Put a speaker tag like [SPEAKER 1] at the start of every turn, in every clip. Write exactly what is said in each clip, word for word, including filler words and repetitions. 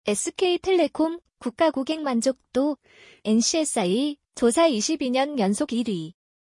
[SPEAKER 1] 에스케이텔레콤 국가 고객 만족도 엔씨에스아이 조사 이십이 년 연속 일 위.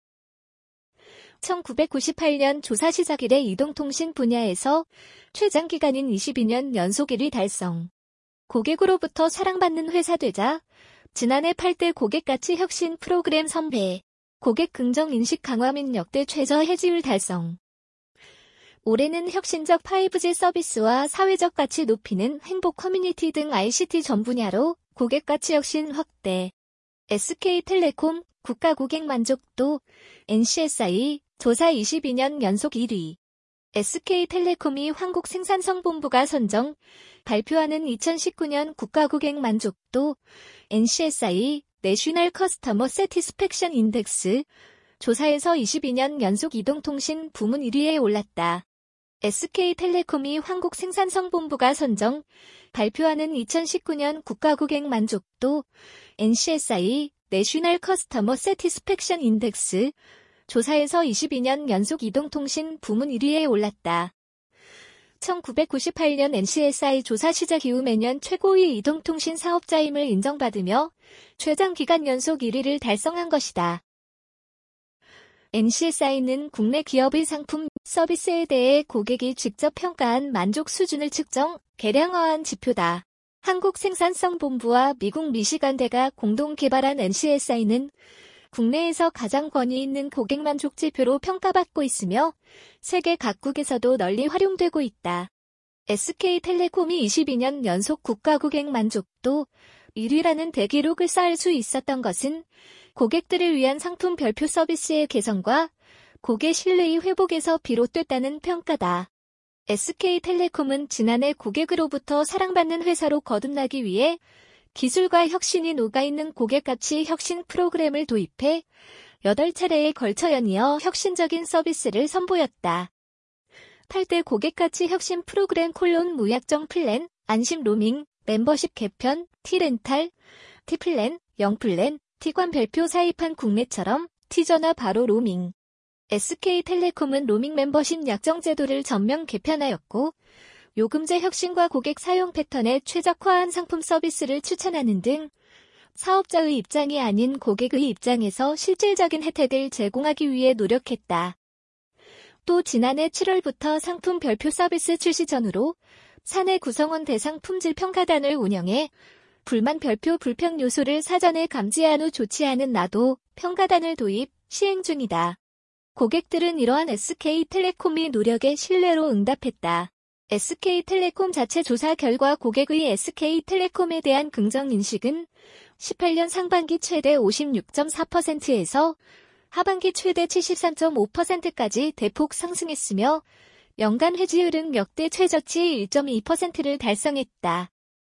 [SPEAKER 1] 천구백구십팔 년 조사 시작 이래 이동통신 분야에서 최장기간인 이십이 년 연속 일 위 달성. 고객으로부터 사랑받는 회사 되자 지난해 팔 대 고객가치 혁신 프로그램 선배, 고객 긍정 인식 강화 및 역대 최저 해지율 달성. 올해는 혁신적 파이브지 서비스와 사회적 가치 높이는 행복 커뮤니티 등 아이씨티 전 분야로 고객가치 혁신 확대. 에스케이텔레콤 국가 고객 만족도 엔씨에스아이 조사 이십이 년 연속 일 위. 에스케이텔레콤이 한국생산성본부가 선정, 발표하는 이천십구 년 국가 고객 만족도 엔씨에스아이 내셔널 커스터머 세티스팩션 인덱스 조사에서 이십이 년 연속 이동통신 부문 일 위에 올랐다. 에스케이텔레콤이 한국생산성본부가 선정, 발표하는 이천십구 년 국가 고객 만족도 엔씨에스아이 내셔널 커스터머 세티스팩션 인덱스 조사에서 이십이 년 연속 이동통신 부문 일 위에 올랐다. 천구백구십팔 년 엔씨에스아이 조사 시작 이후 매년 최고의 이동통신 사업자임을 인정받으며 최장기간 연속 일 위를 달성한 것이다. 엔씨에스아이는 국내 기업의 상품, 서비스에 대해 고객이 직접 평가한 만족 수준을 측정, 계량화한 지표다. 한국생산성본부와 미국 미시간대가 공동 개발한 엔씨에스아이는 국내에서 가장 권위 있는 고객 만족 지표로 평가받고 있으며 세계 각국에서도 널리 활용되고 있다. 에스케이텔레콤이 이십이 년 연속 국가 고객 만족도 일 위라는 대기록을 쌓을 수 있었던 것은 고객들을 위한 상품 별표 서비스의 개선과 고객 신뢰의 회복에서 비롯됐다는 평가다. 에스케이텔레콤은 지난해 고객으로부터 사랑받는 회사로 거듭나기 위해 기술과 혁신이 녹아있는 고객가치 혁신 프로그램을 도입해 여덟 차례에 걸쳐 연이어 혁신적인 서비스를 선보였다. 팔 대 고객가치 혁신 프로그램 콜론 무약정 플랜, 안심 로밍, 멤버십 개편, T렌탈, T플랜, 영플랜, T관 별표 사입한 국내처럼 T전화 바로 로밍. 에스케이텔레콤은 로밍 멤버십 약정 제도를 전면 개편하였고 요금제 혁신과 고객 사용 패턴에 최적화한 상품 서비스를 추천하는 등 사업자의 입장이 아닌 고객의 입장에서 실질적인 혜택을 제공하기 위해 노력했다. 또 지난해 칠월부터 상품 별표 서비스 출시 전후로 사내 구성원 대상 품질 평가단을 운영해 불만 별표 불평 요소를 사전에 감지한 후 조치하는 나도 평가단을 도입, 시행 중이다. 고객들은 이러한 에스케이텔레콤의 노력에 신뢰로 응답했다. 에스케이텔레콤 자체 조사 결과 고객의 에스케이텔레콤에 대한 긍정인식은 십팔 년 상반기 최대 오십육 점 사 퍼센트에서 하반기 최대 칠십삼 점 오 퍼센트까지 대폭 상승했으며 연간 회지율은 역대 최저치 일 점 이 퍼센트를 달성했다.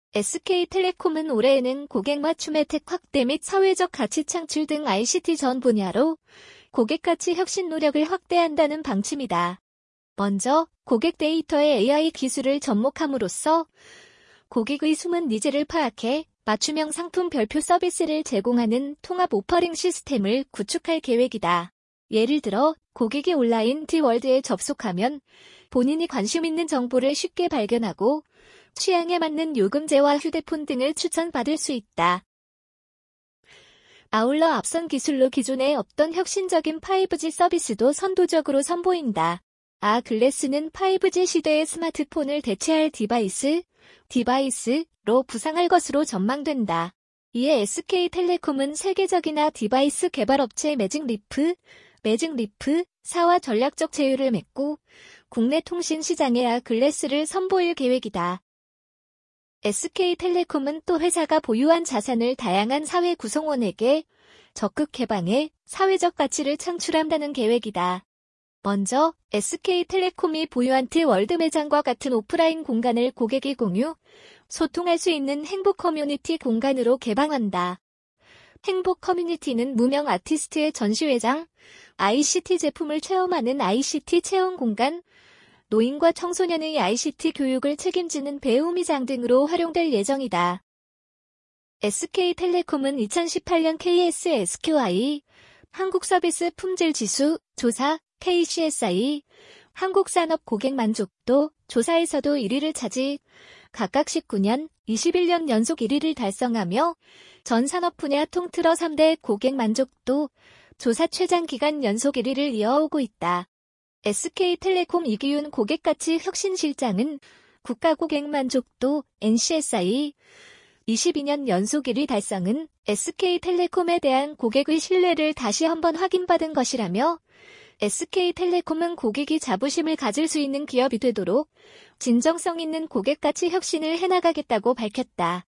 [SPEAKER 1] 에스케이텔레콤은 올해에는 고객 맞춤 혜택 확대 및 사회적 가치 창출 등 아이씨티 전 분야로 고객가치 혁신 노력을 확대한다는 방침이다. 먼저 고객 데이터의 에이아이 기술을 접목함으로써 고객의 숨은 니즈를 파악해 맞춤형 상품 별표 서비스를 제공하는 통합 오퍼링 시스템을 구축할 계획이다. 예를 들어 고객이 온라인 T월드에 접속하면 본인이 관심 있는 정보를 쉽게 발견하고 취향에 맞는 요금제와 휴대폰 등을 추천받을 수 있다. 아울러 앞선 기술로 기존에 없던 혁신적인 파이브지 서비스도 선도적으로 선보인다. 아 글래스는 파이브지 시대의 스마트폰을 대체할 디바이스, 디바이스로 부상할 것으로 전망된다. 이에 에스케이텔레콤은 세계적이나 디바이스 개발업체 매직리프, 매직리프사와 전략적 제휴를 맺고 국내 통신 시장에 아 글래스를 선보일 계획이다. 에스케이텔레콤은 또 회사가 보유한 자산을 다양한 사회 구성원에게 적극 개방해 사회적 가치를 창출한다는 계획이다. 먼저 에스케이텔레콤이 보유한 T월드 매장과 같은 오프라인 공간을 고객이 공유, 소통할 수 있는 행복 커뮤니티 공간으로 개방한다. 행복 커뮤니티는 무명 아티스트의 전시회장, 아이씨티 제품을 체험하는 아이씨티 체험 공간, 노인과 청소년의 아이씨티 교육을 책임지는 배우미장 등으로 활용될 예정이다. 에스케이텔레콤은 이천십팔 년 케이에스에스큐아이, 한국서비스 품질지수 조사, 케이씨에스아이, 한국산업 고객 만족도 조사에서도 일 위를 차지, 각각 십구 년, 이십일 년 연속 일 위를 달성하며 전 산업 분야 통틀어 삼 대 고객 만족도 조사 최장 기간 연속 일 위를 이어오고 있다. 에스케이텔레콤 이기윤 고객가치 혁신실장은 국가 고객 만족도 엔씨에스아이 이십이 년 연속 일 위 달성은 에스케이텔레콤에 대한 고객의 신뢰를 다시 한번 확인받은 것이라며 에스케이텔레콤은 고객이 자부심을 가질 수 있는 기업이 되도록 진정성 있는 고객가치 혁신을 해나가겠다고 밝혔다.